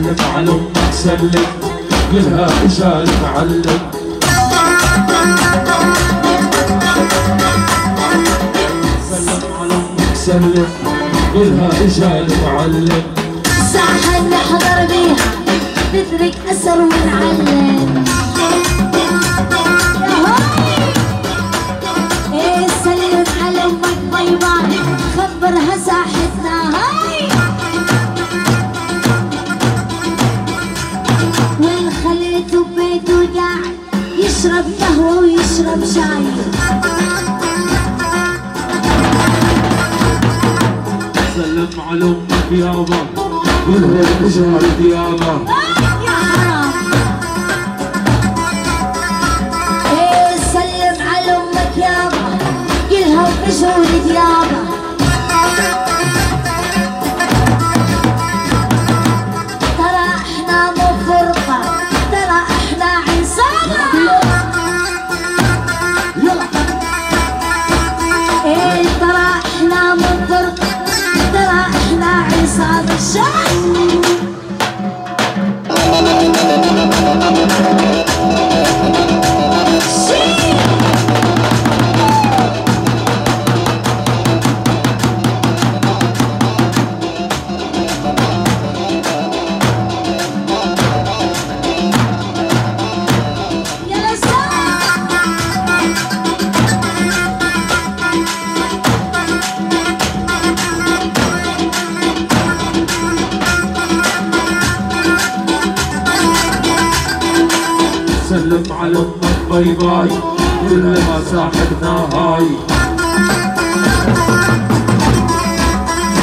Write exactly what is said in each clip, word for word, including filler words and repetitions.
سلم على امك سلم قلها اجا المعلم. سلم على امك سلم قلها اجا المعلم. ساحة نحضر بيها نترك اثر ونعلم. ايه سلم على امك باي باي خبرها ساحتنا هاي. والخليته ببيته قاعد يشرب قهوة ويشرب شاي. سلم على امك يابا قلها اجا الديابة. ايه سلم على امك يابا قلها وبجوا الديابة. ترى احنا مو فرقة ترى احنا عصابة. ايه ترى احنا مو فرقة ترى احنا عصابة الشعب. سلم على امك باي باي كلها ساحتنا هاي.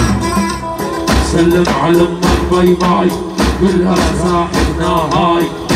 سلم على امك باي باي كلها ساحتنا هاي.